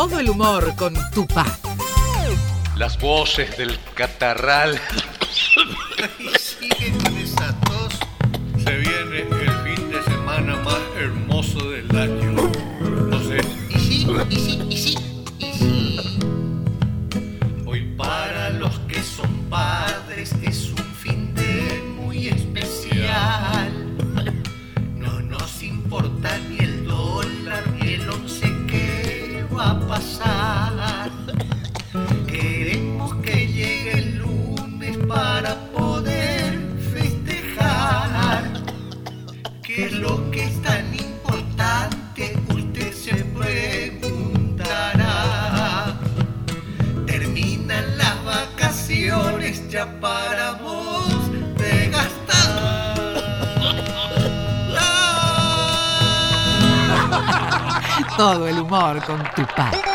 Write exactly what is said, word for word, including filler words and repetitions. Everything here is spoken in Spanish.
Todo el humor con Tupac. Las voces del catarral. Y sigue con esa tos. Se viene el fin de semana más hermoso del año. No sé. Y sí, y sí, y sí, y sí. Hoy para los que son padres es un fin de muy especial. No nos importa ni el dólar ni el once que va a pasar. Queremos que llegue el lunes para poder festejar. ¿Qué es lo que es tan importante? Usted se preguntará. Terminan las vacaciones, ya paramos de gastar. Todo el humor con Tupac.